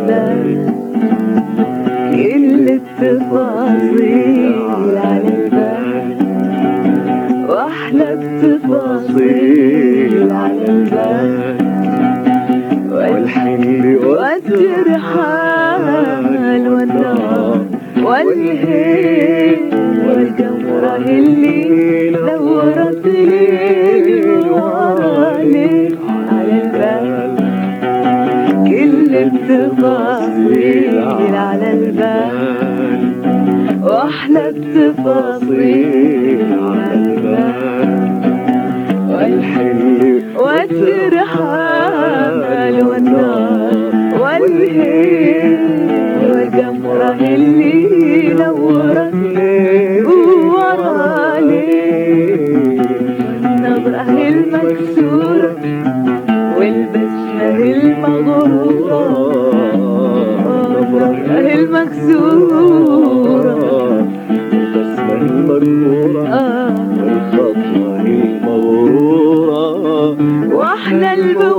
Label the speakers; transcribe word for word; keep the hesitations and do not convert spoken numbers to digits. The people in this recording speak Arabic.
Speaker 1: البال، كل التفاصيل على البال، واحلى التفاصيل على البال، والحل والترحال والنار والهيل والقمرة اللي نورت ليل ورا ليل على البال، كل التفاصيل على البال، واحلى التفاصيل على البال، والحل والترحال والنار والهيل والقمرة اللي نورت ليل ورا ليل، النظرة المكسورة والبسمة المغرورة، النظرة المكسورة والبسمة المغرورة والخطوة المغرورة، واحلى البكاء